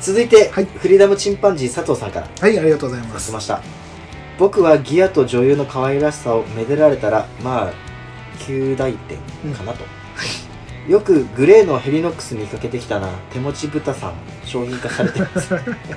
続いて、 はいフリーダムチンパンジー佐藤さんからはい、ありがとうございます。 出ました。僕はギアと女優の可愛らしさをめでられたらまあ9大点かなと、よくグレーのヘリノックス見かけてきたな。手持ち豚さん商品化されてます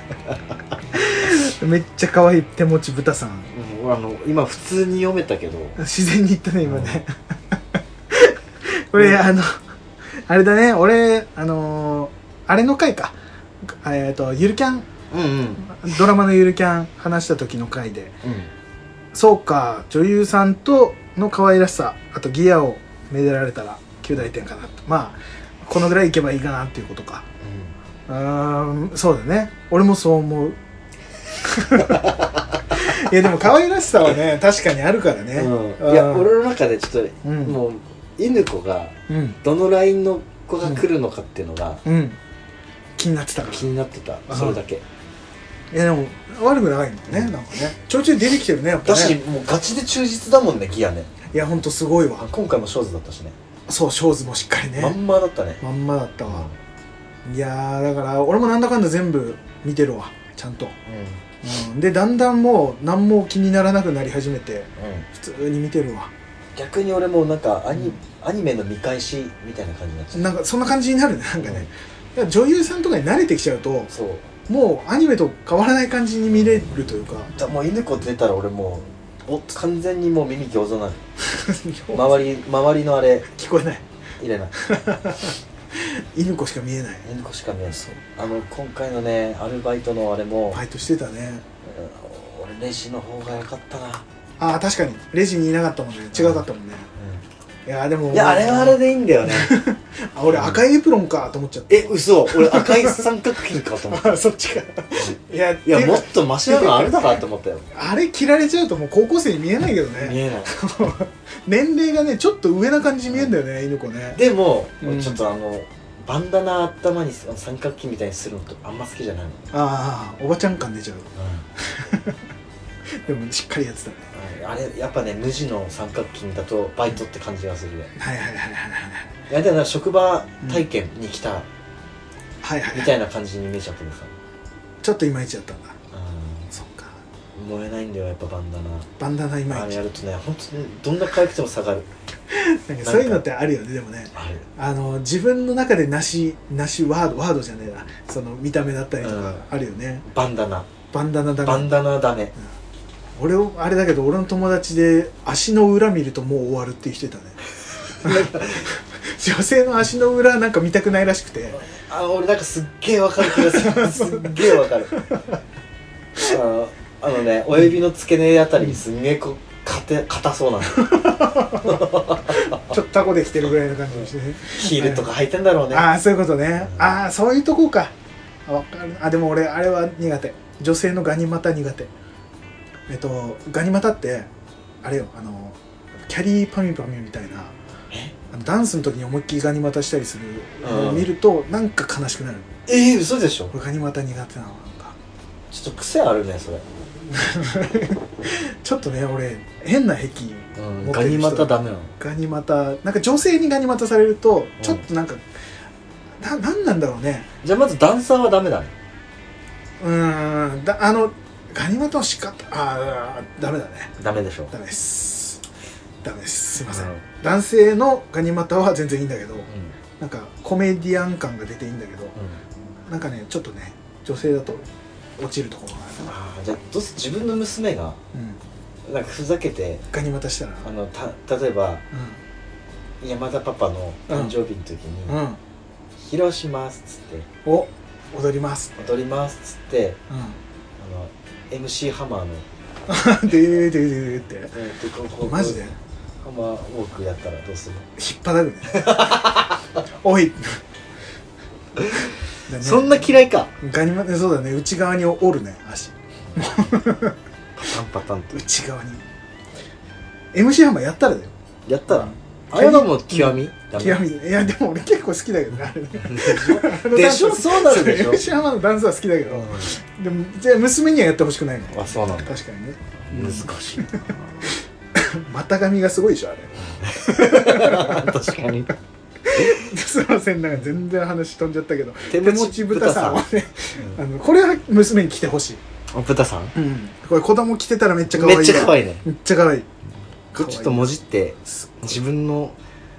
めっちゃ可愛い手持ち豚さん。 今普通に読めたけど自然に言ったね今ね。これあれだね、俺あれの回か、ゆるキャン、ドラマのゆるキャン話した時の回で、そうか、女優さんとの可愛らしさ、あとギアをめでられたら9大点かなと。まあこのぐらいいけばいいかなっていうことか。そうだね、俺もそう思う。いやでも可愛らしさはね確かにあるからね。 いや俺の中でちょっと、もう犬子がどのラインの子が来るのかっていうのが、 気になってたから。 気になってた、それだけ。 いやでも悪くないもんね、なんかねちょいちょい出てきてるね、やっぱね。 だしもうガチで忠実だもんね、ギアね。 いやほんとすごいわ。 今回もショーズだったしね。 そう、ショーズもしっかりね、 まんまだったね。 まんまだったわ。いやだから俺もなんだかんだ全部見てるわ、ちゃんと。でだんだんもう何も気にならなくなり始めて、普通に見てるわ。 逆に俺もなんかアニメの見返しみたいな感じになっちゃう。 なんかそんな感じになるね、なんかね。女優さんとかに慣れてきちゃうと、もうアニメと変わらない感じに見れるというか。 もう犬子出たら俺もう完全にもう耳餃子なる。周りのあれ聞こえない、 入れない。 犬子しか見えない。 犬子しか見えない。今回のねアルバイトのあれもバイトしてたね。 俺レジの方が良かったな。 ああ確かにレジにいなかったもんね、違うかったもんね。いやでも、 いやあれはあれでいいんだよね。 俺赤いエプロンかと思っちゃった。 嘘、俺赤い三角巾かと思った。 そっちか。いやもっとマシなのあるだろって思ったよ。 あれ着られちゃうともう高校生に見えないけどね。 見えない。 年齢がねちょっと上な感じに見えるんだよね、犬子ね。でもちょっとバンダナ頭に三角巾みたいにするのとあんま好きじゃないの。 ああおばちゃん感出ちゃう。でもしっかりやってたね。 あれやっぱね無地の三角巾だとバイトって感じがするね。いやでも職場体験に来たみたいな感じに見えちゃってるさ。 ちょっといまいちだったんだ。そっか、 燃えないんだよやっぱバンダナ。 バンダナいまいち。 あれやるとね本当にどんな可愛くても下がる。 なんかそういうのってあるよね。でもね、自分の中でなしワードじゃねえな、その見た目だったりとかあるよね。バンダナダメ。俺あれだけど俺の友達で足の裏見るともう終わるっていう人いたね。女性の足の裏なんか見たくないらしくて。 俺なんかすっげえわかる気がする。すっげえわかる。親指の付け根あたりすんげえ硬そうなの。 ちょっとタコできてるぐらいの感じにしてね。 ヒールとか履いてんだろうね。 ああそういうことね。ああそういうとこか。わかる。でも俺あれは苦手。女性のガニ股苦手。ガニ股ってあれよ、キャリーパミュパミュみたいなダンスの時に思いっきりガニ股したりするのを見るとなんか悲しくなる。 嘘でしょ。 俺ガニ股苦手なの。なんかちょっと癖あるねそれ。 ちょっとね俺変な癖持ってる人。 ガニ股ダメなの。ガニ股なんか女性にガニ股されるとちょっとなんか、なんなんだろうね。 じゃあまずダンサーはダメだね。 ガニ股の仕方ダメだね。 ダメでしょ。 ダメです。すいません。男性のガニ股は全然いいんだけど、なんかコメディアン感が出ていいんだけど、なんかねちょっとね女性だと落ちるところがある。 じゃあどうせ自分の娘がなんかふざけてガニ股したら、 例えば山田パパの誕生日の時に披露しますっつって踊りますっつって、MC ハマーのでーってマジでハマーウォークやったらどうする？ 引っ張るね。おいそんな嫌いか。 ガニ股そうだね、内側に折るね足。 パタンと内側に MC ハマーやったらだよ。 やったらあれはもう極み？ 極み。いやでも俺結構好きだけどね。 でしょ。そうなるでしょ。 MC ハマーのダンスは好きだけど、でもじゃあ娘にはやってほしくないの。 そうなんだ。 確かにね。 難しいな。 股上がすごいでしょあれ。 確かに。 すいません、なんか全然話飛んじゃったけど、 手手持ち豚さんはね、 うんこれは娘に着てほしい。 豚さんこれ子供着てたらめっちゃ可愛い。 めっちゃ可愛いね。 めっちゃ可愛い。 これちょっともじって自分の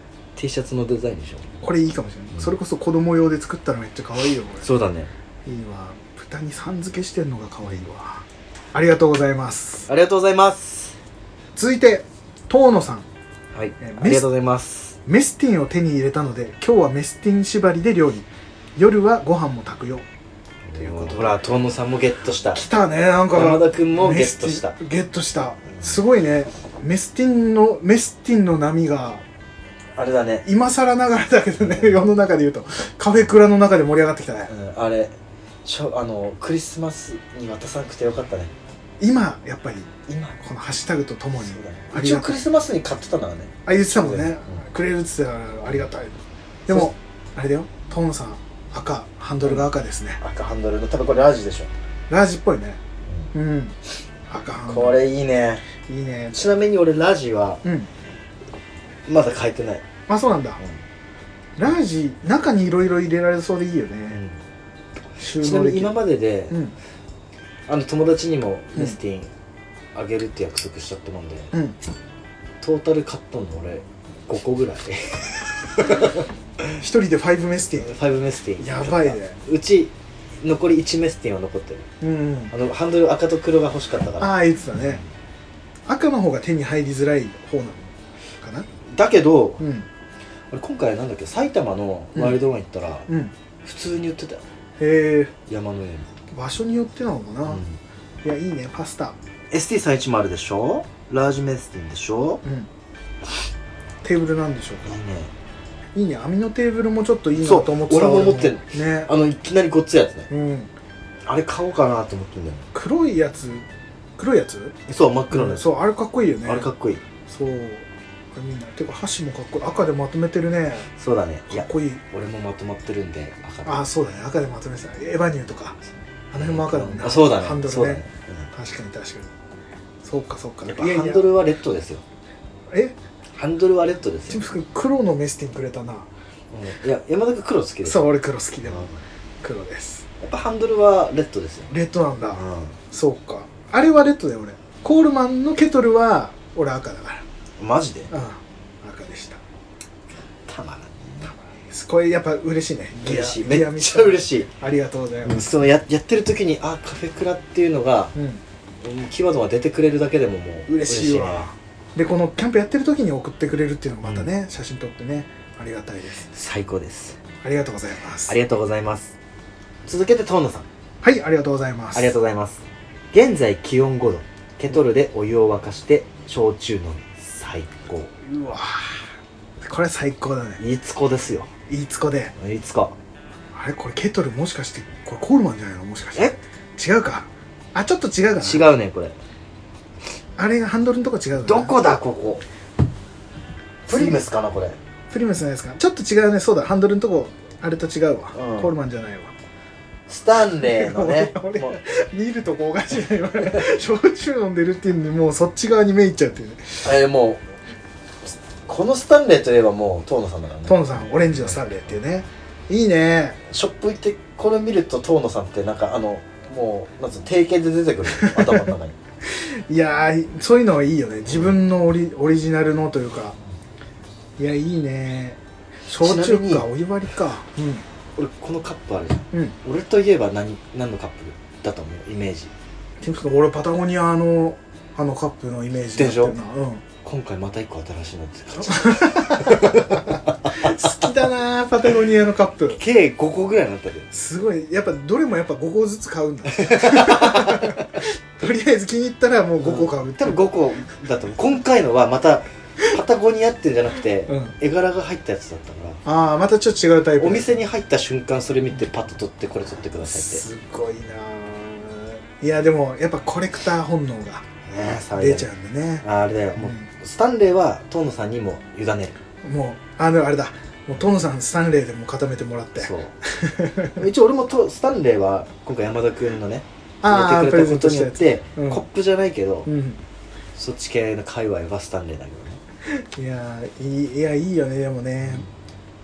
T シャツのデザインでしょ。 これいいかもしれない、それこそ子供用で作ったらめっちゃ可愛いよこれ。 そうだね。 いいわ。豚にさん付けしてんのが可愛いわ。ありがとうございます。 ありがとうございます。 続いて遠野さん。 はいありがとうございます。 メスティンを手に入れたので今日はメスティン縛りで料理、夜はご飯も炊くよということで。 ほら遠野さんもゲットした。 来たね。なんか山田くんもゲットした。 ゲットした。すごいね。メスティンの波があれだね。 今更ながらだけどね、世の中で言うとカフェクラの中で盛り上がってきたね。 あれクリスマスに渡さなくてよかったね。 今やっぱり今このハッシュタグとともに、 一応クリスマスに買ってたんだね。 言ってたもんね、 うん、 くれるっつってたらありがたい。でもあれだよ、遠野さん赤、ハンドルが赤ですね、 赤ハンドルの多分これラジでしょ。 ラジっぽいね。赤ハンドルこれいいね。 いいね。 ちなみに俺ラジはまだ書いてない。 あ、そうなんだ、ラジ中にいろいろ入れられそうでいいよね、収納できる。 ちなみに今までで、友達にもメスティンあげるって約束しちゃったもんで、トータル買ったの俺5個ぐらい一人で5メスティン。 5メスティンやばいね。 うち残り1メスティンは残ってる。ハンドル赤と黒が欲しかったから。 ああ言ってたね。赤の方が手に入りづらい方なのかな。 だけど、俺今回なんだっけ、埼玉のワイルドワン行ったら、普通に売ってたよ。 へえ。 山の上に。 場所によってなのかな、いやいいね。パスタ ST310 でしょ、ラージメスティンでしょ、 テーブルなんでしょうか。 いいね。 いいね。網のテーブルもちょっといいなと思ってた。 俺も思ってるね。 いきなりごっついやつね。あれ買おうかなと思ってんだよね。 黒いやつそう、真っ黒のやつ。 そう、あれかっこいいよね。 あれかっこいい。 そう、みんなてか箸もかっこいい。赤でまとめてるね。 そうだね。 かっこいい。 俺もまとまってるんで赤で。 あ、そうだね。赤でまとめてた。エヴァニューとかあの辺も赤だもんね。 そうだね。 ハンドルね。 そうだね。 確かに確かに。そうかそうか。 やっぱハンドルはレッドですよ。 ハンドルはレッドですよ。 黒のメスティンくれたな。 いや、山田君黒好きです。 そう、俺黒好きでも黒です。 やっぱハンドルはレッドですよ。 レッドなんだ。そうか。あれはレッドだよ俺。コールマンのケトルは俺赤だから。 マジで？ 赤でした。 たまらん。 これやっぱ嬉しいね。 嬉しい。めっちゃ嬉しい。 ありがとうございます。 そのやってる時にカフェクラっていうのがキーワードが出てくれるだけでももう嬉しいわ。でこのキャンプやってる時に送ってくれるっていうのがまたね、写真撮ってね、ありがたいです。 最高です。 ありがとうございます。 ありがとうございます。続けて遠野さん。 はい、ありがとうございます。 ありがとうございます。現在気温5度、ケトルでお湯を沸かして焼酎飲み、最高。 うわこれ最高だね。 いいつこですよ。 いいつこで。 いいつこ。 あれこれケトルもしかしてこれコールマンじゃないの、もしかして。違うか。ちょっと違うかな。 違うねこれ。 あれハンドルのとこ違う。 どこだここ。プリムスかなこれ。 プリムスないですか。ちょっと違うね。そうだ、ハンドルのとこあれと違うわ。コールマンじゃないわ。 スタンレーのね。 俺見るとこおかしいね。焼酎飲んでるっていうんでもうそっち側に目いっちゃうっていうね。 もうこのスタンレーといえばもう遠野さんだからね。 遠野さんオレンジのスタンレーっていうね。いいね。 ショップ行ってこれ見ると遠野さんってなんかもうなんつうの定型で出てくる頭の中に。 いやーそういうのはいいよね。自分のオリジナルのというか。いやいいね。焼酎かお湯割りか。 俺このカップあるじゃん。俺といえば何のカップだと思うイメージ。 俺パタゴニアのカップのイメージだったよな。 今回また一個新しいのって好きだなパタゴニアのカップ。 計5個ぐらいになったけどすごい。やっぱどれもやっぱ5個ずつ買うんだ。とりあえず気に入ったらもう5個買う。 多分5個だと思う。今回のはまたパタゴニアってんじゃなくて、絵柄が入ったやつだったからまたちょっと違うタイプ。 お店に入った瞬間それ見てパッと取ってこれ取ってくださいって。 すごいな。いやでもやっぱコレクター本能が出ちゃうんでね。 あれだよ、もうスタンレーは遠野さんにも委ねる。 もうあれだ、もう遠野さんスタンレーでも固めてもらって。 そう一応俺もスタンレーは今回山田君のね入れてくれたことによってコップじゃないけど、そっち系の界隈はスタンレーだけどね。 いやいいよね。でもね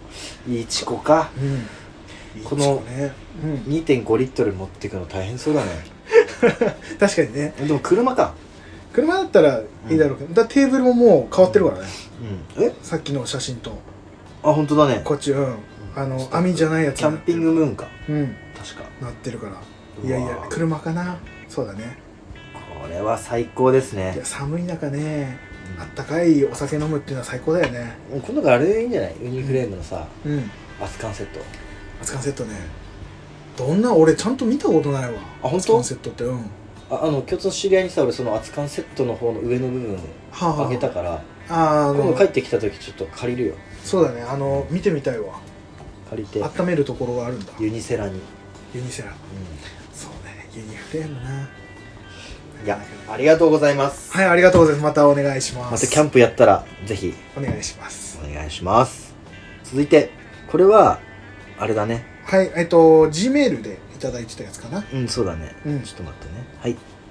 いちこか。このね、 2.5 リットル持っていくの大変そうだね。 確かにね。 でも車か。 車だったらいいだろうけど、だテーブルももう変わってるからね、 さっきの写真と。 本当だね。 こっち網じゃないやつキャンピングムーンか。確かなってるから。いやいや車かな。そうだね。 これは最高ですね。 いや寒い中ね、あったかいお酒飲むっていうのは最高だよね。 今度からあれいいんじゃない？ウニフレームのさ、アツカンセット。 アツカンセットね。どんな、俺ちゃんと見たことないわ。 本当？ アツカンセットって。 共通の知り合いにさ、俺そのアツカンセットの方の上の部分あげたから、今度帰ってきた時ちょっと借りるよ。 そうだね、見てみたいわ。 借りて温めるところがあるんだ。 ユニセラに。 ユニセラ、そうね、ユニフレームな。 いや、ありがとうございます。 はい、ありがとうございます。またお願いします。 またキャンプやったらぜひお願いします。 お願いします。続いてこれはあれだね。 はい、Gmail でいただいてたやつかな。 そうだね。ちょっと待ってね。はい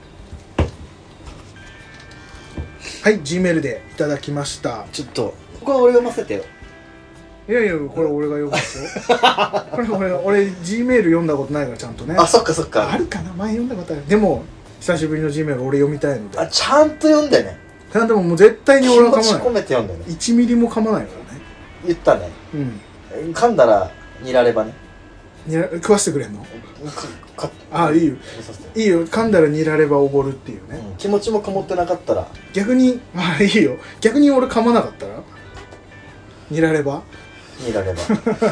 はい、Gmail でいただきました。 ちょっとここは俺読ませてよ。 いやいや、これ俺が読むんですよ。これ俺 Gmail 読んだことないからちゃんとね。 そっかそっか。 あるかな、前読んだことある。でも久しぶりの Gmail 俺読みたいので。 ちゃんと読んでね。 ちゃんともう絶対に俺は噛まない。 気持ち込めて読んでね。 1ミリも噛まないからね。 言ったね。噛んだらニラレバね。 食わしてくれんの？いいよいいよ、噛んだらニラレバおごるっていうね。 気持ちもこもってなかったら逆にいいよ、逆に俺噛まなかったらニラレバニラレバ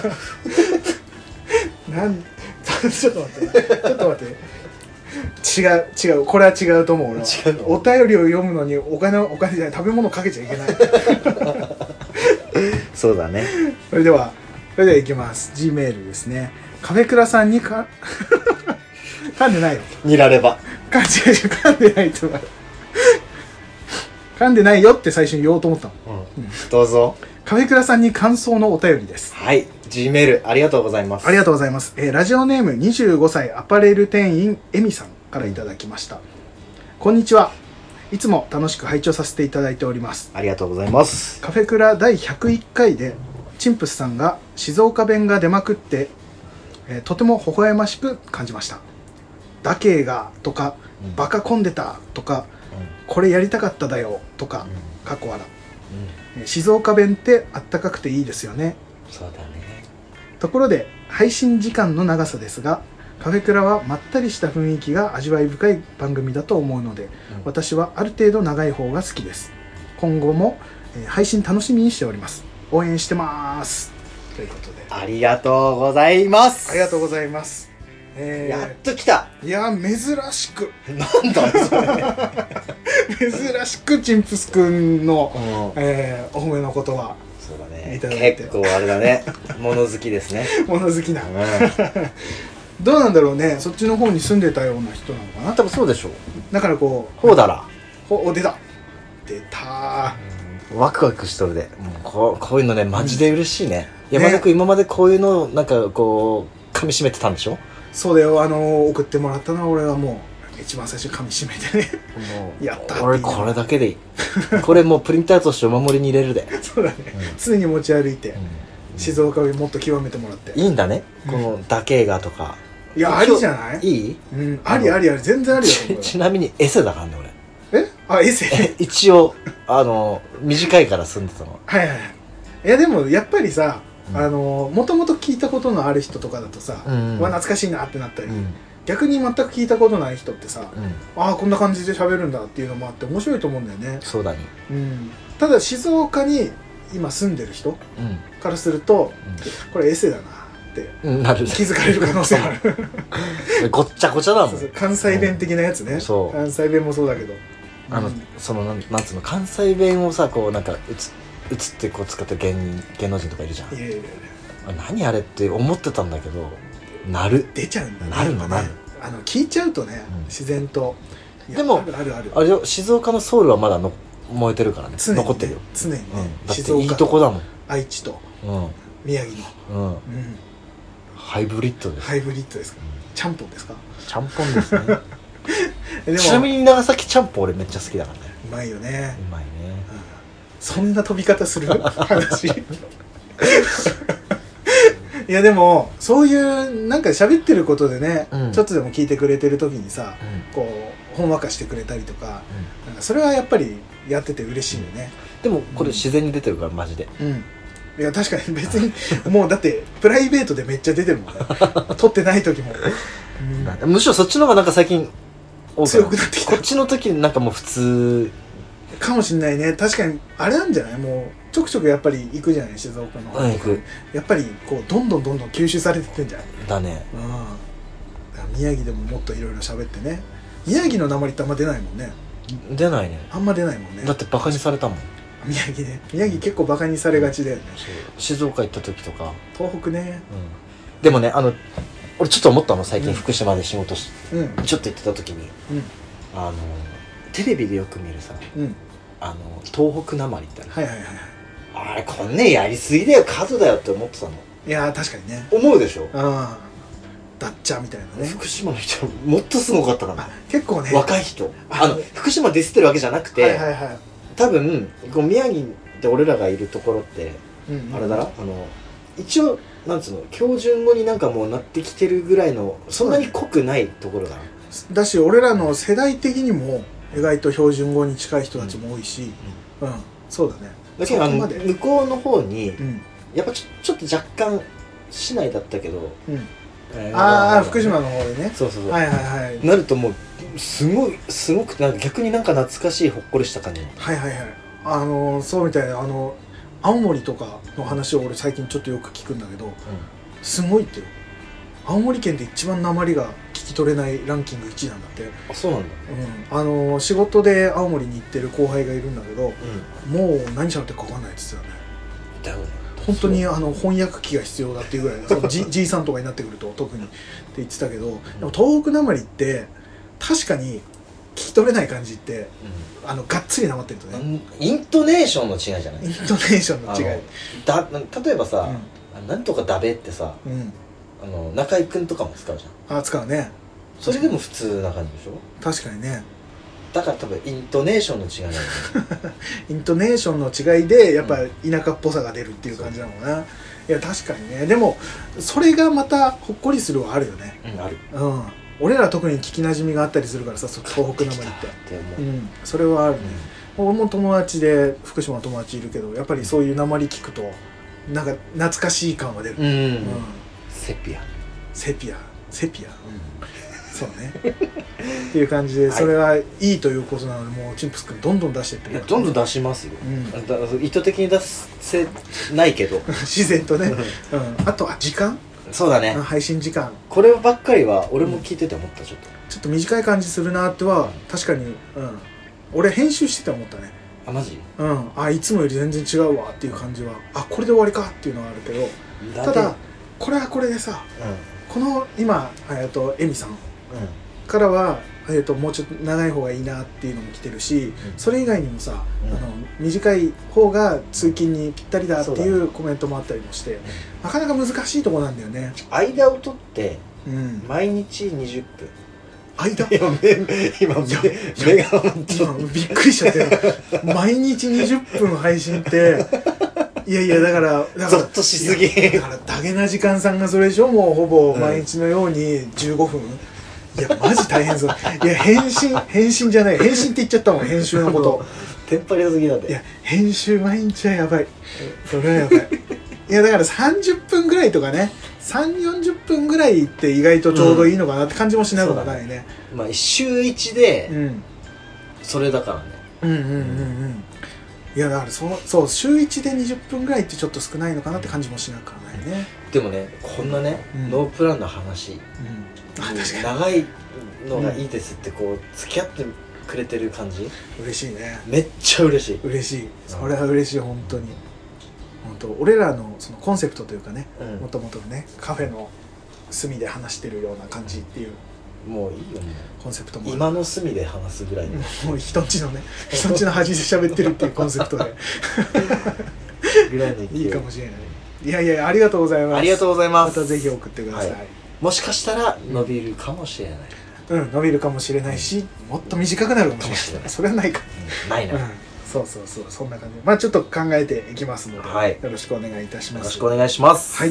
ちょっと待って違う、これは違うと思う。俺はお便りを読むのにお金じゃない、食べ物かけちゃいけない。 そうだね。 それではいきます。 Gmail ですね。カフェクラさんに噛んでないよ。 ニラレバ噛んでないと噛んでないよって最初に言おうと思ったの。 どうぞ。 カフェクラさんに感想のお便りです。 はい、 Gmail ありがとうございます。 ありがとうございます。ラジオネーム25歳アパレル店員エミさんからいただきました。こんにちは。いつも楽しく拝聴させていただいております。 ありがとうございます。 カフェクラ第101回でチンプスさんが静岡弁が出まくって、とても微笑ましく感じました。だけーがとか、バカ混んでたとか、これやりたかっただよとか、かっこ笑。静岡弁ってあったかくていいですよね。 そうだね。 ところで配信時間の長さですが、カフェクラはまったりした雰囲気が味わい深い番組だと思うので、私はある程度長い方が好きです。今後も、配信楽しみにしております。応援してます。ということで、 ありがとうございます。 ありがとうございます。 やっと来た。 いや、珍しくなんだそれ珍しくチンプスくんの、お褒めの言葉。 そうだね、 いただいて結構あれだね。物好きですね。 物好きな、どうなんだろうね。そっちの方に住んでたような人なのかな。 多分そうでしょう。 だからこう、 ほうだら出たワクワクしとるで。こういうのね、マジで嬉しいね。山田君、今までこういうのなんかこう噛み締めてたんでしょ。 そうだよ。送ってもらったのは俺はもう一番最初噛み締めてね。やったって。 俺これだけでいい。これもうプリンターとしてお守りに入れるで。 そうだね、常に持ち歩いて、静岡をもっと極めてもらって。いいんだね、このだけがとか。 いや、ありじゃない。 いい、 あり全然ありだと思う。 ちなみにエセだからね俺。 エセ一応短いから住んでたの。 はいはい。いやでもやっぱりさ、もともと聞いたことのある人とかだとさ、懐かしいなってなったり、逆に全く聞いたことない人ってさ、こんな感じで喋るんだっていうのもあって面白いと思うんだよね。 そうだね。 ただ静岡に今住んでる人からすると、これエセだなってなる、 気づかれる可能性ある。 ごっちゃごちゃだもん。 関西弁的なやつね。関西弁もそうだけど、 そのなんつうの、関西弁をさ、こうなんか映ってこう使ってる芸能人とかいるじゃん。何あれって思ってたんだけど、 出ちゃうんだね。 なるのなる。 聞いちゃうとね、自然と。 でもあれよ、静岡のソウルはまだ燃えてるからね。残ってるよ常にね。 だっていいとこだもん。 愛知と宮城のハイブリッドです。 ハイブリッドですか。ちゃんぽんですか。 ちゃんぽんですね。ちなみに長崎ちゃんぽん俺めっちゃ好きだからね。 うまいよね。 うまいね。 そんな飛び方する話。 いやでもそういうなんか喋ってることでね、 うんちょっとでも聞いてくれてる時にさ、 うんこうほんわかしてくれたりとか、なんかそれはやっぱりやってて嬉しいよね。 でもこれ自然に出てるからマジで。 うんいや確かに別にもうだってプライベートでめっちゃ出てるもんね撮ってない時も、うんむしろそっちの方がなんか最近多強くなってきたこっちの時なんかもう普通かもしんないね。確かにあれなんじゃない、もうちょくちょくやっぱり行くじゃない、静岡の方とか、 行く。 やっぱりこうどんどん吸収されてってんじゃん。 だね。 うん、だから宮城でももっといろいろ喋ってね。宮城の訛りってあんま出ないもんね。 出ないね。 あんま出ないもんね。 だってバカにされたもん。 宮城ね、宮城結構バカにされがちだよね。 静岡行った時とか。 東北ね。 でもね俺ちょっと思ったの最近福島で仕事うんちょっと行ってた時にうんテレビでよく見るさうん東北なまりってある。 はいはいはいはい。 あれこんねやりすぎだよ数だよって思ってたの。 いやー確かにね。 思うでしょ。 ああダッチャーみたいなね。 福島の人もっとすごかったかな。 あ結構ね若い人福島ディスってるわけじゃなくて、 はいはいはい。 多分こう宮城で俺らがいるところってうんうんあれだな一応なんつうの標準語になんかもうなってきてるぐらいのそんなに濃くないところだな。 だし俺らの世代的にも意外と標準語に近い人たちも多いし、うん、そうだね。 だけどそこまで向こうの方にうんやっぱちょっと若干市内だったけど、 うんああ福島の方でね。 そうそうそう、 はいはいはいなるともうすごくなんか逆になんか懐かしいほっこりした感じ。 はいはいはい。そうみたいな青森とかの話を俺最近ちょっとよく聞くんだけど、すごいってよ。青森県で一番訛りが聞き取れないランキング1位なんだって。 あそうなんだ。 仕事で青森に行ってる後輩がいるんだけど、 うんもう何喋ってるか分かんないって言ってたね。 だよね。 本当に翻訳機が必要だっていうぐらいそのじいさんとかになってくると特にって言ってたけど、でも東北なまりって確かに聞き取れない感じってがっつりなまってるとね、 イントネーションの違いじゃない。 イントネーションの違い。 例えばさ、なんとかだべってさうん中居君とかも使うじゃん。 使うね。 それでも普通な感じでしょ。 確かにね。 だから多分イントネーションの違いなんだよね。 イントネーションの違いでやっぱ田舎っぽさが出るっていう感じなのかな。いや確かにね。でもそれがまたほっこりするはあるよね。 ある。 俺ら特に聞きなじみがあったりするからさ、東北なまりってそれはあるね。俺も友達で福島の友達いるけどやっぱりそういうなまり聞くとなんか懐かしい感は出る。セピアそうねっていう感じで、それはいいということなので、もうチンプス君どんどん出してってどんどん出しますよ。意図的に出せないけど自然とね。あとは時間。 そうだね。 配信時間こればっかりは俺も聞いてて思った。ちょっと短い感じするなっては確かに俺編集してて思ったね。 あマジ。 いつもより全然違うわっていう感じはこれで終わりかっていうのはあるけど、ただこれはこれでさ、この今エミさんからはもうちょっと長い方がいいなっていうのも来てるし、それ以外にもさ短い方が通勤にぴったりだっていうコメントもあったりもして、なかなか難しいとこなんだよね。 間を取って毎日20分。 間今目がびっくりしちゃって毎日20分配信っていやだからゾッとしすぎ。 だからダゲな時間さんがそれでしょ、もうほぼ毎日のように15分。いやマジ大変そう。いや返信じゃない、返信って言っちゃったもん、編集のことテンパりすぎなんで。 いや編集毎日はやばい。それはやばい。いやだから30分ぐらいとかね、30-40分ぐらいって意外とちょうどいいのかなって感じもしなくもないね。 まあ週1でそれだからね。 いやだからそう週1で20分ぐらいってちょっと少ないのかなって感じもしなくはないね。 でもねこんなねノープランの話長いのがいいですってこう付き合ってくれてる感じ嬉しいね。 めっちゃ嬉しい。 嬉しい。それは嬉しい。本当に本当俺らのそのコンセプトというかね、もともとねカフェの隅で話してるような感じっていうもういいよねコンセプトも今の隅で話すぐらいもう人んちのね人んちの端で喋ってるっていうコンセプトでぐらいのいいかもしれない。いやいやありがとうございます。 ありがとうございます。 またぜひ送ってください。 もしかしたら伸びるかもしれない。 伸びるかもしれないし、もっと短くなるかもしれない。それはないか。 ないな。 そうそんな感じで、ちょっと考えていきますので、よろしくお願いいたします。 よろしくお願いします。 はい。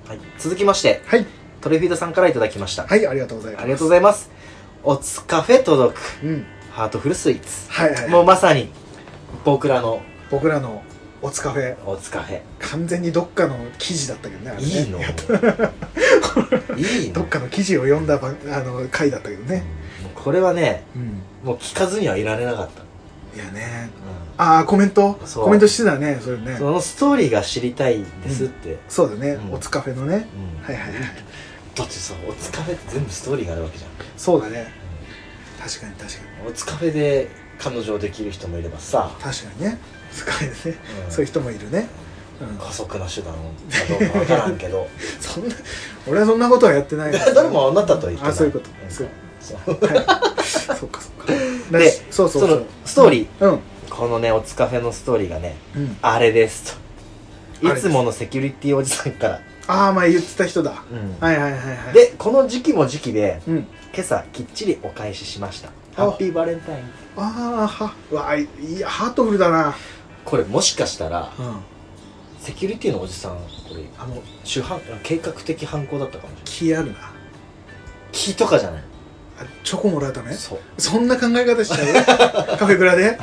はい、続きましてはい。 トレフィードさんからいただきました。 はい、ありがとうございます。 ありがとうございます。おつカフェ届く、 うん。 ハートフルスイーツ。 はいはい。 もうまさに僕らの僕らのおつカフェ。 おつカフェ。 完全にどっかの記事だったけどね、あれね。 いいのいいのどっかの記事を読んだ回だったけどね。 もうこれはね、 うん。 もう聞かずにはいられなかった。 いやね。 うああ、コメントそうコメントしてたね、それね。 そのストーリーが知りたいですって。 そうだね、 うんおつカフェのね。 うんはいはいはい。 だってさ、おつカフェって全部ストーリーがあるわけじゃん。 そうだね。確かに確かに。 おつカフェで彼女できる人もいればさ、 確かにね。使えるね。 うんそういう人もいるね。うん。 加速な手段かどうかわからんけどそんな、俺はそんなことはやってないから。 誰もあなたとは言ってない。 あ、そういうこと。 うんそう。 そうはい。そっかそっか。 でそうそうそう。 そのストーリー、 うん。 このねおつカフェのストーリーがね、 うん。 あれですと。 あれですいつものセキュリティおじさんから、 ああ、前言ってた人だ。 うんはいはいはいはい。、 でこの時期も時期でうん。 今朝きっちりお返ししました。 あハッピーバレンタイン。 ああ、うわあ、いや、ハートフルだな。 これもしかしたらうん。 セキュリティのおじさん、これ計画的犯行だったかもしれない。 気あるな。 木とかじゃない。 あ、チョコもらうため？ そう。 そんな考え方しちゃうカフェクラで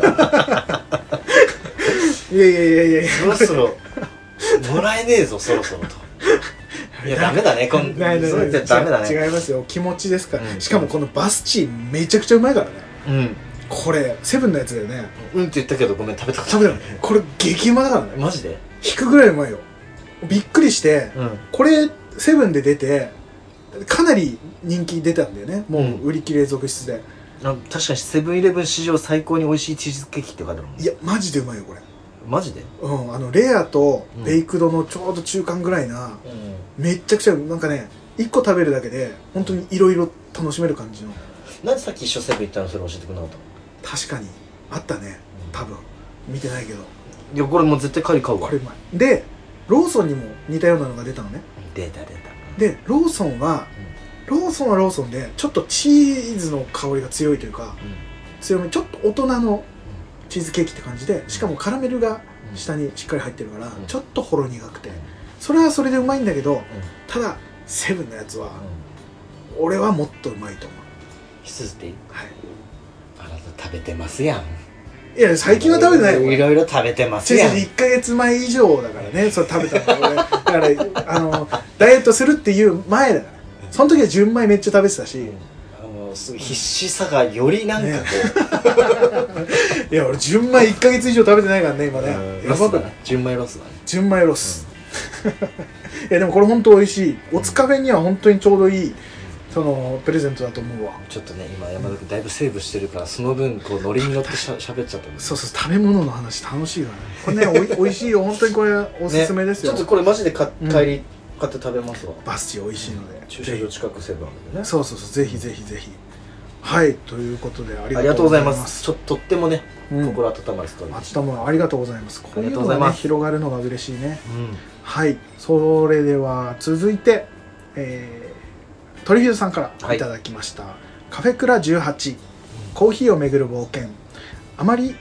いやいやいやいやいや。 そろそろもらえねえぞそろそろと。いやダメだね、そうないないないやってダメだね。 違いますよ、気持ちですから、 うんしかもこのバスチーめちゃくちゃうまいからね。 うんこれセブンのやつだよね。 うんって言ったけどごめん、食べたこと食べたのこれ激うまだからね。 マジで。 引くぐらいうまいよ。びっくりして、 うんこれセブンで出てかなり人気出たんだよね。もう売り切れ続出で、 確かにセブンイレブン史上最高に美味しいチーズケーキって書いてあるもんね。 いやマジでうまいよこれ。 マジで。 レアとベイクドのちょうど中間ぐらいな、めっちゃくちゃなんかね、1個食べるだけで本当にいろいろ楽しめる感じの。 なんでさっき一緒セブン行ったのそれ教えてくれなかったの。 確かにあったね、多分見てないけど。 いやこれもう絶対帰り買うわ。 これうまい。でローソンにも似たようなのが出たのね。 出た出た。 でローソンはローソンでちょっとチーズの香りが強いというか、強め、ちょっと大人のチーズケーキって感じで、しかもカラメルが下にしっかり入ってるから、ちょっとほろ苦くて、それはそれでうまいんだけど、ただセブンのやつは、俺はもっとうまいと思う。 一つっていい？ はい。 あなた食べてますやん。 いや最近は食べてないよ。 いろいろ食べてますやん。 1ヶ月前以上だからね、それ食べたの俺。だからダイエットするっていう前だから。その時は純米めっちゃ食べてたし、 必死さがよりなんかこういや俺純米1ヶ月以上食べてないからね今ね。やばくない？ 純米ロスだね。 純米ロス、いやでもこれ本当美味しい。おつカフェには本当にちょうどいいそのプレゼントだと思うわ。 ちょっとね今山田君だいぶセーブしてるからその分こうノリに乗ってしゃべっちゃったんです。 そうそう、食べ物の話楽しいからねこれねおいしいよ本当に。これおすすめですよ、 ちょっとこれマジで帰り買って食べますわ。 バスチ美味しいので、 駐車場近くセブンあるんでね。 そうそうそう、ぜひぜひぜひ。はい、ということでありがとうございます。とってもね、 心温まるストーリー。 温まる、ありがとうございます。こういうのがね広がるのが嬉しいね。はい、それでは続いて、トリフィードさんからいただきました、カフェクラ18、コーヒーをめぐる冒険。あまり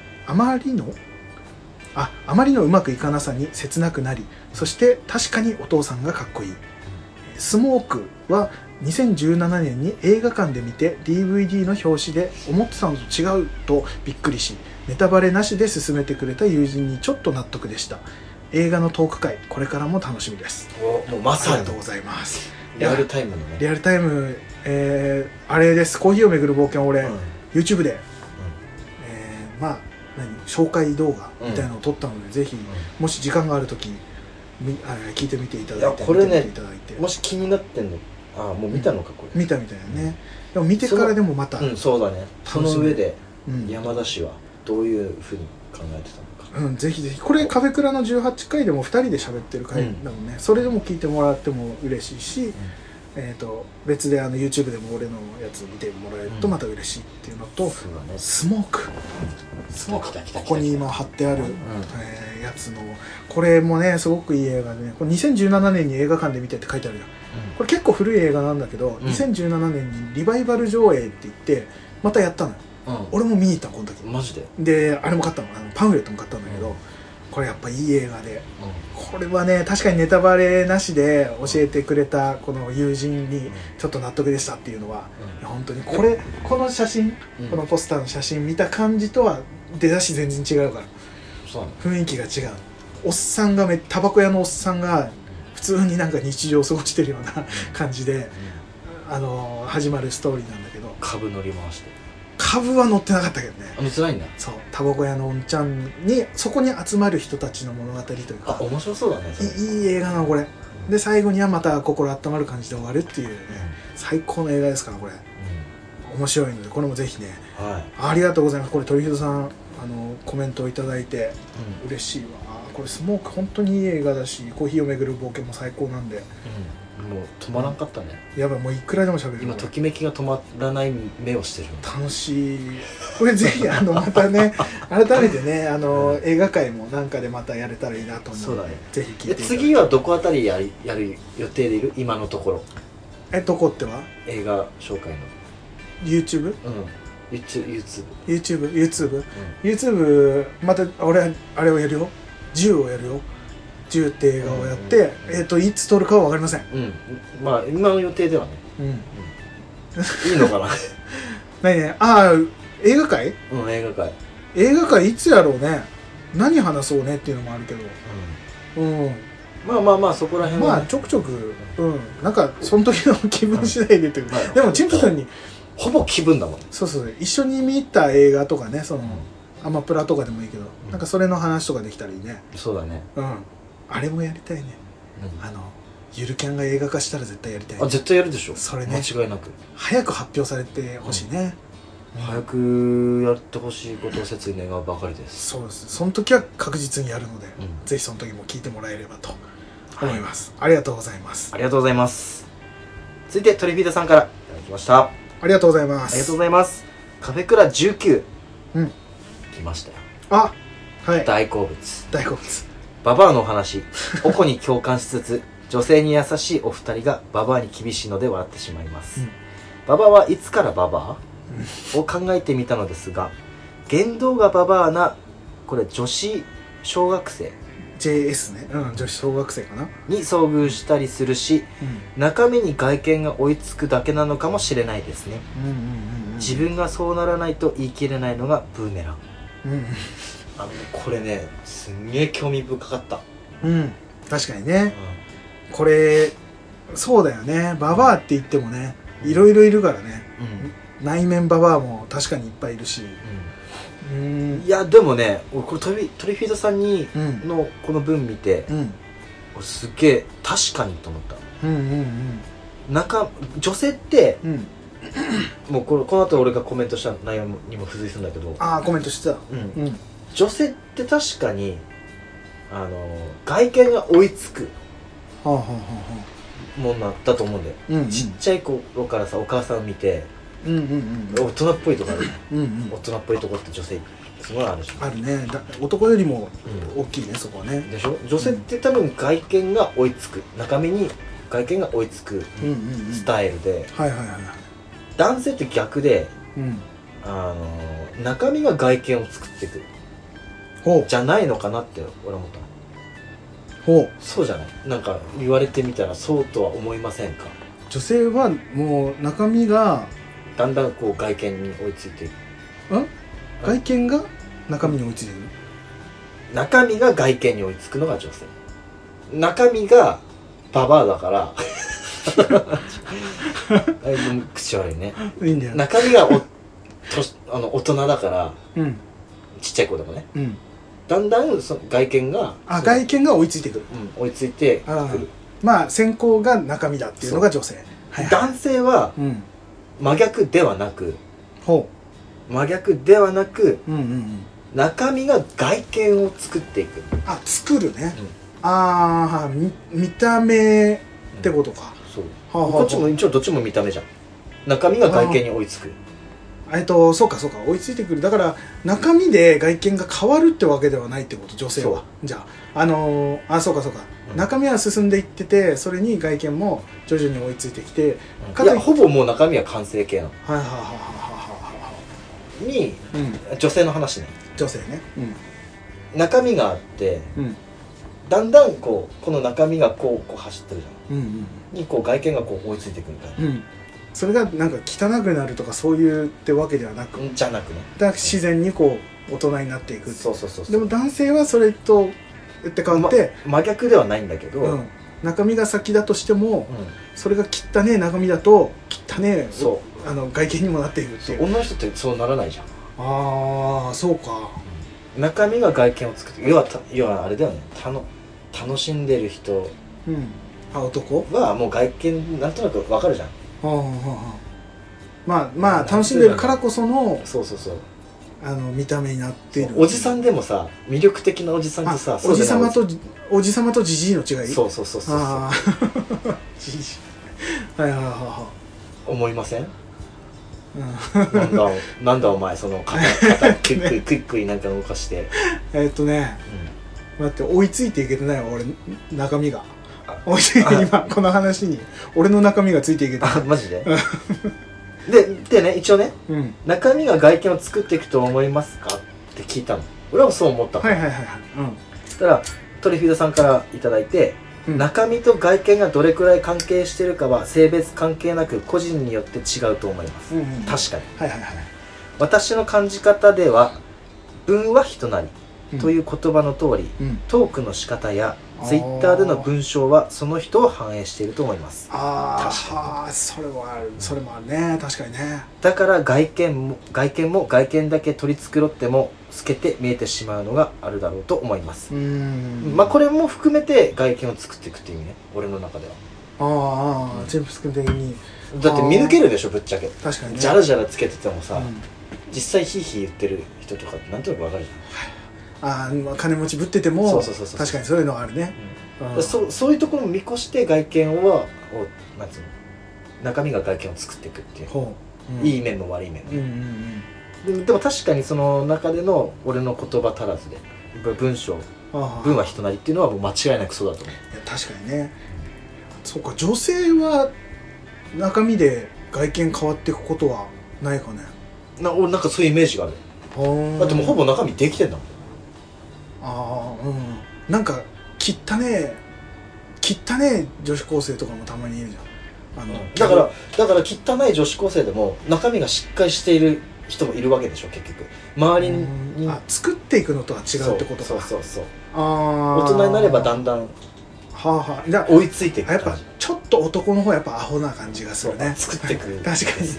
のうまくいかなさに切なくなり、そして確かにお父さんがかっこいい。スモークは2017年に映画館で見て DVD の表紙で思ってたのと違うとびっくりし、ネタバレなしで勧めてくれた友人にちょっと納得でした。映画のトーク会、これからも楽しみです。 もうまさにありがとうございます。 リアルタイムのね。 リアルタイム、あれです。コーヒーをめぐる冒険、俺、YouTube で、紹介動画みたいなのを撮ったので、ぜひ、もし時間があるとき聞いてみていただいて。 これね、もし気になってんの、もう見たのかこれ。 見たみたいなね。でも見てからでもまた、 そうだね。その上で山田氏はどういうふうに考えてたのか。 ぜひぜひ。これカフェクラの18回でも2人で喋ってる回だもんね。それでも聞いてもらっても嬉しいし、別でYouTube でも俺のやつ見てもらえるとまた嬉しいっていうのと、スモーク、ここに今貼ってあるやつの、これもねすごくいい映画でね、これ2017年に映画館で見てって書いてあるじゃん。これ結構古い映画なんだけど、2017年にリバイバル上映って言ってまたやったのよ。俺も見に行ったのこの時。 マジで？ であれも買ったの、パンフレットも買ったんだけど、 これやっぱいい映画で、これはね確かにネタバレなしで教えてくれたこの友人にちょっと納得でしたっていうのは、いや本当にこの写真、このポスターの写真見た感じとは出だし全然違うから、雰囲気が違う。おっさんがタバコ屋のおっさんが普通になんか日常を過ごしてるような感じで、始まるストーリーなんだけど、 株乗り回して株は乗ってなかったけどね。 乗ってないんだ。 そう、タバコ屋のおんちゃんにそこに集まる人たちの物語というか、 面白そうだね。 いい映画なのこれ。で最後にはまた心温まる感じで終わるっていうね、最高の映画ですからこれ、面白いのでこれもぜひね、ありがとうございます。これ鳥人さんコメントをいただいて嬉しいわ。これスモーク本当にいい映画だし、コーヒーを巡る冒険も最高なんで、 もう止まらんかったね。 やばい、もういくらでも喋る。 今ときめきが止まらない目をしてる。 楽しい。これぜひまたね改めてね映画界もなんかでまたやれたらいいなと思うので、そうだね、ぜひ聞いていただいて。 次はどこあたりやる予定でいる？今のところ。 どこっては映画紹介の YouTube？ YouTube また俺あれをやるよ。10をやるよ。10って映画をやって、いつ撮るかは分かりません。 まあ今の予定ではね。いいのかな。 何ね、映画界？映画界いつやろうね。何話そうねっていうのもあるけど、まあそこら辺は、ちょくちょく、なんかその時の気分次第でというか、でもチンプさんにほぼ気分だもん。 そう一緒に見た映画とかね、アマプラとかでもいいけど、なんかそれの話とかできたらいいね。そうだね。あれもやりたいね。ゆるキャンが映画化したら絶対やりたい。絶対やるでしょ。それね、間違いなく早く発表されてほしいね。早くやってほしいことを切に願うばかりです。そうです。その時は確実にやるので、ぜひその時も聞いてもらえればと思います。ありがとうございます。ありがとうございます。続いてトリフィーダさんからいただきました。ありがとうございます。ありがとうございます。カフェクラ19、来ましたよ。はい。大好物。ババアのお話、おこに共感しつつ女性に優しいお二人がババアに厳しいので笑ってしまいます。ババアはいつからババアを考えてみたのですが、言動がババアなこれ女子小学生 JS ね、女子小学生かなに遭遇したりするし、中身に外見が追いつくだけなのかもしれないですね。自分がそうならないと言い切れないのがブーメラン。これね、すんげえ興味深かった。確かにね、これそうだよね。ババアって言ってもね、いろいろいるからね。内面ババアも確かにいっぱいいるし、いやでもね、これトリフィードさんにのこの文見て、すっげえ確かにと思った。女性って、もうこの後俺がコメントした内容にも付随するんだけど、コメントしてた。女性って確かに外見が追いつくものだと思うんだよ。ちっちゃい頃からさ、お母さんを見て大人っぽいとこある。大人っぽいとこって女性すごいあるし、あるね。男よりも大きいね、そこはね。でしょ。女性って多分外見が追いつく、中身に外見が追いつくスタイルで、男性って逆で、中身が外見を作っていくじゃないのかなって俺は思った。そうじゃない？なんか言われてみたらそうとは思いませんか？女性はもう中身がだんだんこう外見に追いついていく。外見が中身に追いついていく？中身が外見に追いつくのが女性。中身がババアだから口悪いね。いいんだよ。中身が大人だから、ちっちゃい子でもね、だんだん外見が追いついてくる。追いついてくる。まあ先行が中身だっていうのが女性。男性は真逆ではなく、中身が外見を作っていく。作るね。見た目ってことか。こっちも一応どっちも見た目じゃん。中身が外見に追いつく。そうか追いついてくる。だから中身で外見が変わるってわけではないってこと、女性は。じゃあそうか、中身は進んでいってて、それに外見も徐々に追いついてきて、ほぼもう中身は完成形なの。に女性の話ね。女性ね。 中身があって、 うん、 だんだんこの中身がこう走ってるじゃん、 うんうん、 に外見が追いついてくるから、 うん、それがなんか汚くなるとかそういうってわけではなく、 じゃなくね、 だ自然に大人になっていく。 そうそうそう。 でも男性はそれとって変わって、 真逆ではないんだけど、 うん、中身が先だとしても、それが汚ねえ中身だと汚ねえ外見にもなっていくっていう。 女の人ってそうならないじゃん。 ああ、そうか。 中身が外見を作って、要はあれだよね、楽しんでる人、 うん、男はもう外見なんとなく分かるじゃん。 まあ楽しんでるからこその、 そう見た目になっている。 おじさんでもさ、魅力的なおじさんとさ、 おじさまとじじいの違い。 そうああじじい、はいはいはいはい、 思いません？ うん、 なんだお前その肩クイックイなんか動かして待って、追いついていけてないわ俺、中身が今この話に俺の中身がついていけてない。 マジででね、一応ね、 うん、中身が外見を作っていくと思いますかって聞いたの。俺はそう思ったの。 はいはいはいはい。 そしたらトリフィードさんからいただいて、中身と外見がどれくらい関係しているかは性別関係なく個人によって違うと思います、確かに、はいはいはい、私の感じ方では文は人なりという言葉の通り、トークの仕方やツイッターでの文章はその人を反映していると思います。 ああ、それもあるね、確かにね。 だから外見も外見だけ取り繕っても透けて見えてしまうのがあるだろうと思います。まあこれも含めて外見を作っていくっていう意味ね、俺の中では。 全部含めてにだって見抜けるでしょ、ぶっちゃけ。 確かにね。 ジャラジャラつけててもさ、実際ヒーヒー言ってる人とかってなんとなくわかるじゃん。金持ちぶってても確かにそういうのはあるね。 そういうところも見越して外見なんつうの、中身が外見を作っていくっていう、いい面も悪い面も、でも確かにその中での俺の言葉足らずで文は人なりっていうのはもう間違いなくそうだと思う。 いや確かにね。そうか、女性は中身で外見変わっていくことはないかね。 俺なんかそういうイメージがある。だってもうほぼ中身できてんだもん。 なんか汚ねえ女子高生とかもたまにいるじゃん。 だから汚い女子高生でも中身がしっかりしている人もいるわけでしょ、結局周りに。 作っていくのとは違うってことか。 そう大人になればだんだん追いついていく感じ。 やっぱちょっと男の方はやっぱアホな感じがするね。 作っていく確か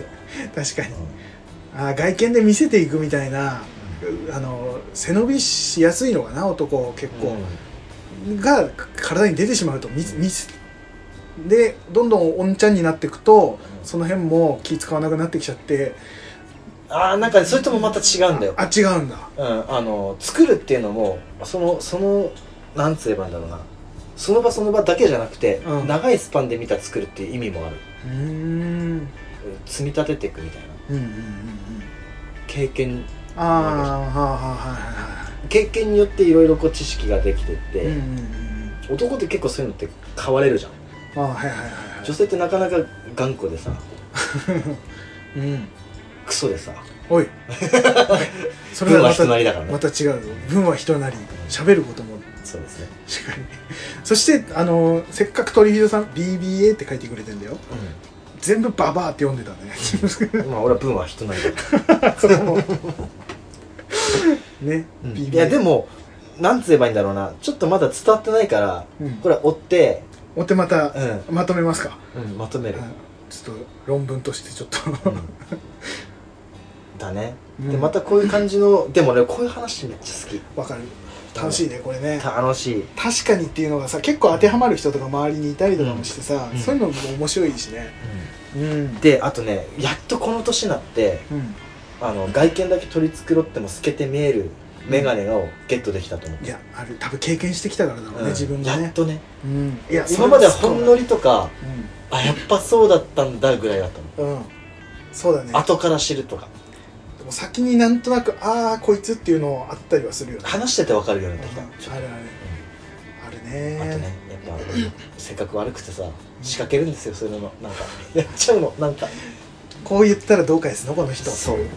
に、外見で見せていくみたいな、背伸びしやすいのかな、男結構、が体に出てしまうとでどんどんおんちゃんになっていくと、その辺も気使わなくなってきちゃって、 なんかそれともまた違うんだよ。 違うんだ。 作るっていうのもそのなんつえばいいんだろうな、その場だけじゃなくて、長いスパンで見た作るっていう意味もある。積み立てていくみたいな、経験経験によっていろいろ知識ができてって、男って結構そういうのって変われるじゃん。女性ってなかなか頑固でさクソでさ、 おいそれは人なりだからね。また違うぞ。文は人なり、喋ることも。 そうですね。 確かに。そしてせっかく鳥秀さん BBA って書いてくれてんだよ。全部ババアって読んでたね。 まあ俺は文は人なりだから。 ね。 いやでもなんつ言えばいいんだろうな、ちょっとまだ伝わってないから、これ追ってまたまとめますか。 まとめる。 ちょっと論文としてちょっとだね。でまたこういう感じの、でもねこういう話めっちゃ好き。 わかる。楽しいねこれね。 楽しい。 確かにっていうのがさ、結構当てはまる人とか周りにいたりとかもしてさ、そういうのも面白いしね。 であとね、やっとこの年になって、外見だけ取り繕っても透けて見えるメガネをゲットできたと思う。 いや、多分経験してきたからだろうね、自分がね。 やっとね。 いや、 今まではほんのりとか、やっぱそうだったんだぐらいだったの。 そうだね。 後から知るとか。 でも先になんとなくこいつっていうのあったりはするよね。 話してて分かるようになってきた。 あるね。 あとね、やっぱ性格悪くてさ、仕掛けるんですよ、そういうの。なんかやっちゃうの、なんかこう言ったらどうかですのこの人。 そう。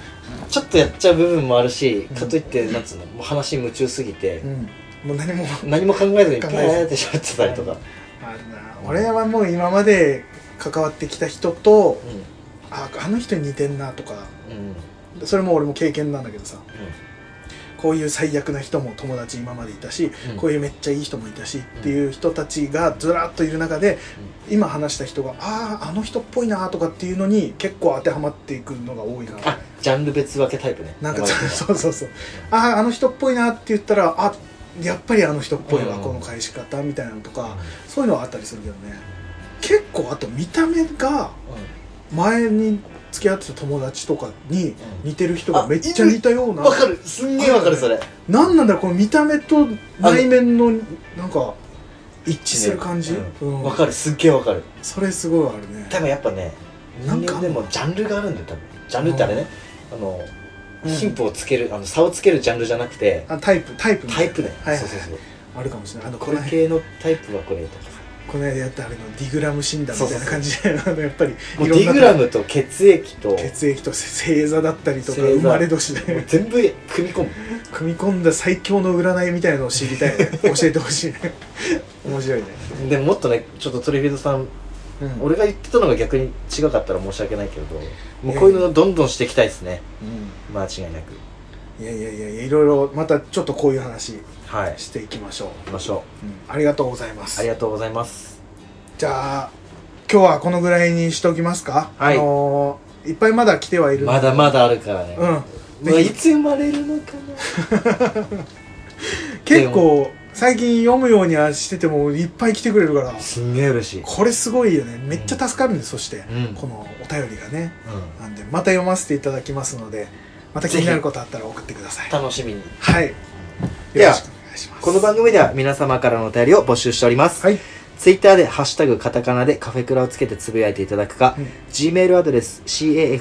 ちょっとやっちゃう部分もあるし、かといってなんつうの、もう話に夢中すぎて、 もう何も考えずにピャーって喋ってたりとか。 あるな。俺はもう今まで関わってきた人と、あの人に似てんなとか、それも俺も経験なんだけどさ、こういう最悪な人も友達今までいたし、こういうめっちゃいい人もいたしっていう人たちがずらっといる中で、今話した人があの人っぽいなとかっていうのに結構当てはまっていくのが多いな。 ジャンル別分けタイプね。 なんかそうあの人っぽいなって言ったらやっぱりあの人っぽいわ、この返し方みたいなのとか、そういうのはあったりするけどね。結構あと見た目が前に付き合ってた友達とかに似てる人がめっちゃ似たような。 わかる、すんげえわかるそれ。 なんなんだろう、この見た目と内面のなんか一致する感じ。 わかる、すっげえわかる。 それすごいあるね。 多分やっぱね、人間でもジャンルがあるんだよ多分。ジャンルってあれね、貧富をつける差をつけるジャンルじゃなくて、 タイプね。 そうそうあるかもしれない。 これ系のタイプはこれとかさ。 この間やったディグラム診断みたいな感じで、やっぱりディグラムと血液と星座だったりとか生まれ年で全部組み込んだ最強の占いみたいなのを知りたいね。教えてほしいね。面白いね。でももっとね、ちょっとトリフィードさん、俺が言ってたのが逆に違かったら申し訳ないけれど、もうこういうのどんどんしていきたいですね。間違いなく。 いやいろいろまたちょっとこういう話していきましょう。ありがとうございます。 ありがとうございます。 じゃあ今日はこのぐらいにしておきますか。いっぱいまだ来てはいる。 まだまだあるからね。いつ生まれるのかな。 結構最近読むようにはしててもいっぱい来てくれるからすんげえ嬉しい。 これすごいよね。めっちゃ助かるんです。そしてこのお便りがね、なんでまた読ませていただきますので、また気になることあったら送ってください。 楽しみに。 はい。 ではこの番組では皆様からのお便りを募集しております。ツイッターでハッシュタグカタカナでカフェクラをつけてつぶやいていただくか、Gmail アドレス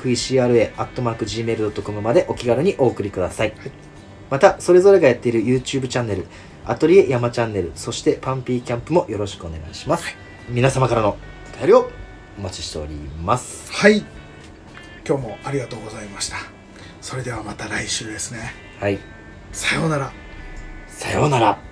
cafecra@gmail.com までお気軽にお送りください。またそれぞれがやっている YouTube チャンネル、アトリエ山チャンネル、そしてパンピーキャンプもよろしくお願いします。皆様からのお便りをお待ちしております。 はい。今日もありがとうございました。それではまた来週ですね。 はい。 さようなら。 さようなら。